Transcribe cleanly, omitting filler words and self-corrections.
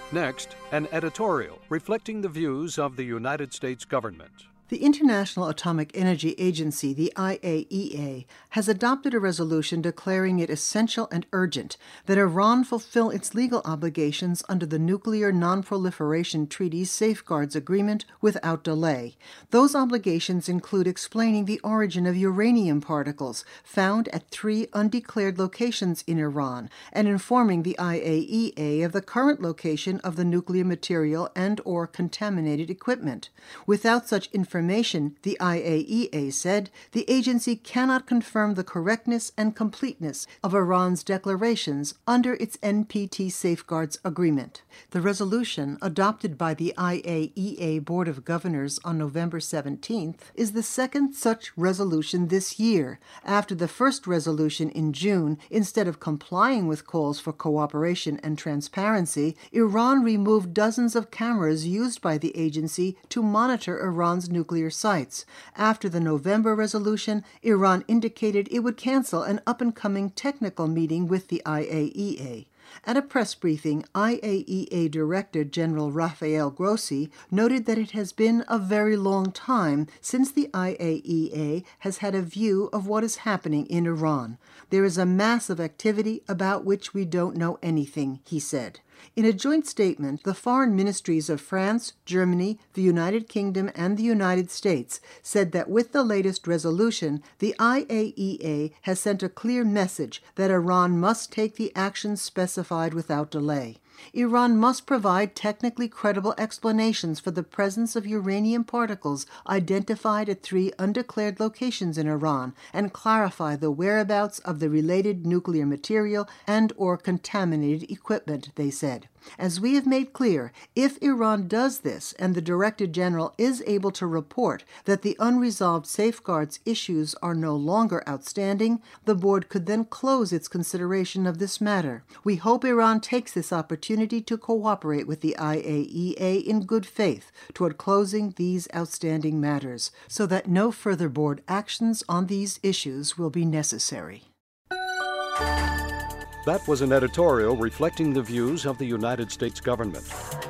Next, an editorial reflecting the views of the United States government. The International Atomic Energy Agency, the IAEA, has adopted a resolution declaring it essential and urgent that Iran fulfill its legal obligations under the Nuclear Non-Proliferation Treaty's Safeguards Agreement without delay. Those obligations include explaining the origin of uranium particles found at 3 undeclared locations in Iran and informing the IAEA of the current location of the nuclear material and/or contaminated equipment. Without such information, the IAEA said, the agency cannot confirm the correctness and completeness of Iran's declarations under its NPT Safeguards Agreement. The resolution, adopted by the IAEA Board of Governors on November 17th, is the second such resolution this year. After the first resolution in June, instead of complying with calls for cooperation and transparency, Iran removed dozens of cameras used by the agency to monitor Iran's nuclear sites. After the November resolution, Iran indicated it would cancel an up-and-coming technical meeting with the IAEA. At a press briefing, IAEA Director General Rafael Grossi noted that it has been a very long time since the IAEA has had a view of what is happening in Iran. There is a massive activity about which we don't know anything, he said. In a joint statement, the foreign ministries of France, Germany, the United Kingdom, and the United States said that with the latest resolution, the IAEA has sent a clear message that Iran must take the actions specified without delay. Iran must provide technically credible explanations for the presence of uranium particles identified at 3 undeclared locations in Iran and clarify the whereabouts of the related nuclear material and/or contaminated equipment, they said. As we have made clear, if Iran does this and the Director General is able to report that the unresolved safeguards issues are no longer outstanding, the Board could then close its consideration of this matter. We hope Iran takes this opportunity to cooperate with the IAEA in good faith toward closing these outstanding matters, so that no further Board actions on these issues will be necessary. That was an editorial reflecting the views of the United States government.